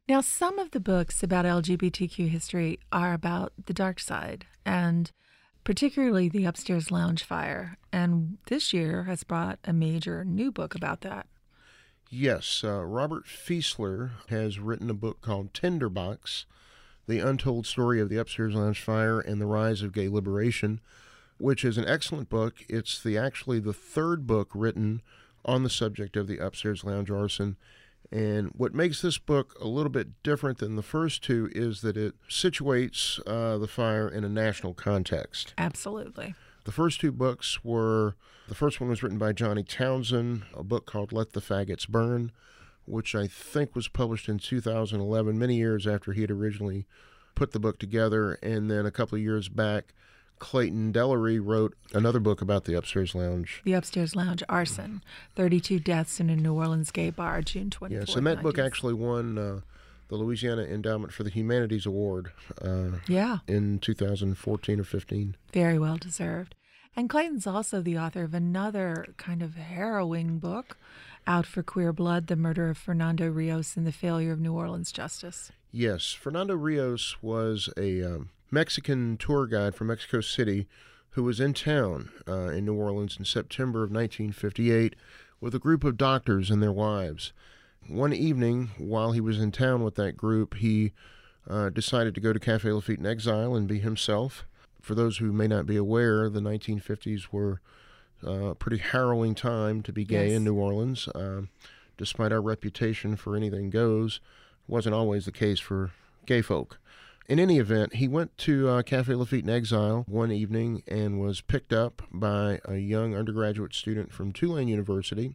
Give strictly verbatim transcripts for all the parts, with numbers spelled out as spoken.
Now, some of the books about L G B T Q history are about the dark side, and particularly the Upstairs Lounge fire. And this year has brought a major new book about that. Yes, uh, Robert Fieseler has written a book called Tinderbox, The Untold Story of the Upstairs Lounge Fire and the Rise of Gay Liberation, which is an excellent book. It's the actually the third book written on the subject of the Upstairs Lounge arson. And what makes this book a little bit different than the first two is that it situates uh, the fire in a national context. Absolutely. The first two books were, the first one was written by Johnny Townsend, a book called Let the Faggots Burn, which I think was published in two thousand eleven, many years after he had originally put the book together. And then a couple of years back, Clayton Dellery wrote another book about the Upstairs Lounge. The Upstairs Lounge Arson, thirty-two Deaths in a New Orleans Gay Bar, June twenty-fourth. Yes, and that book actually won uh, the Louisiana Endowment for the Humanities Award uh, yeah. in two thousand fourteen or fifteen. Very well deserved. And Clayton's also the author of another kind of harrowing book out for Queer Blood, The Murder of Fernando Rios and the Failure of New Orleans Justice. Yes, Fernando Rios was a um, Mexican tour guide from Mexico City who was in town uh, in New Orleans in September of nineteen fifty-eight with a group of doctors and their wives. One evening, while he was in town with that group, he uh, decided to go to Café Lafite in exile and be himself. For those who may not be aware, the nineteen fifties were uh, a pretty harrowing time to be gay yes. in New Orleans. Uh, despite our reputation for anything goes, it wasn't always the case for gay folk. In any event, he went to uh, Café Lafite in exile one evening and was picked up by a young undergraduate student from Tulane University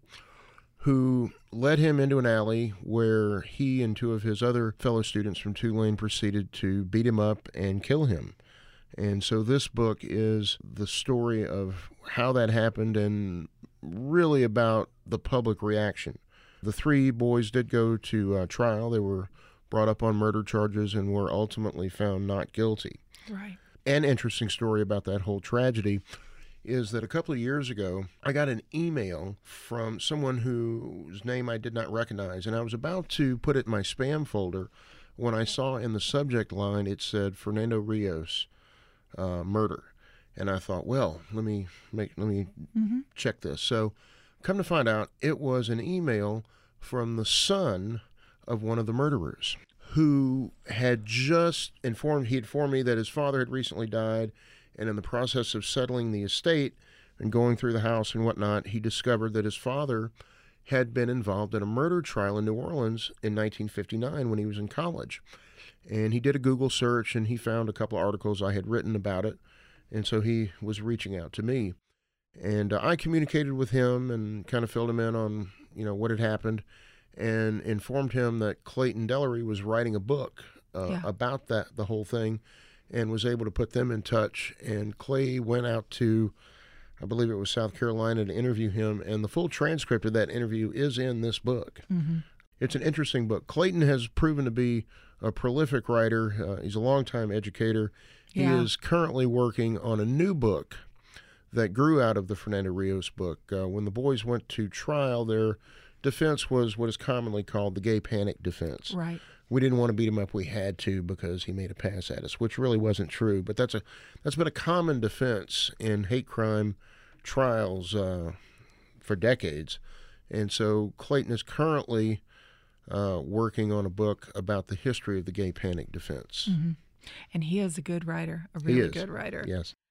who led him into an alley where he and two of his other fellow students from Tulane proceeded to beat him up and kill him. And so this book is the story of how that happened and really about the public reaction. The three boys did go to uh, trial. They were brought up on murder charges and were ultimately found not guilty. Right. An interesting story about that whole tragedy is that a couple of years ago, I got an email from someone whose name I did not recognize, and I was about to put it in my spam folder when I saw in the subject line it said Fernando Rios uh, murder. And I thought, well, let me make let me mm-hmm. check this. So come to find out, it was an email from the son of one of the murderers who had just informed, he informed me that his father had recently died, and in the process of settling the estate and going through the house and whatnot, he discovered that his father had been involved in a murder trial in New Orleans in nineteen fifty-nine when he was in college. And he did a Google search and he found a couple of articles I had written about it, and so he was reaching out to me. And uh, I communicated with him and kind of filled him in on, you know, what had happened, and informed him that Clayton Dellery was writing a book uh, yeah. about that, the whole thing, and was able to put them in touch. And Clay went out to, I believe it was South Carolina, to interview him, and the full transcript of that interview is in this book. Mm-hmm. It's an interesting book. Clayton has proven to be a prolific writer. Uh, he's a longtime educator. Yeah. He is currently working on a new book that grew out of the Fernando Rios book. Uh, when the boys went to trial, their defense was what is commonly called the gay panic defense. Right. We didn't want to beat him up. We had to because he made a pass at us, which really wasn't true. But that's a that's been a common defense in hate crime trials uh, for decades. And so Clayton is currently uh, working on a book about the history of the gay panic defense. Mm-hmm. And he is a good writer, a really good writer. Yes.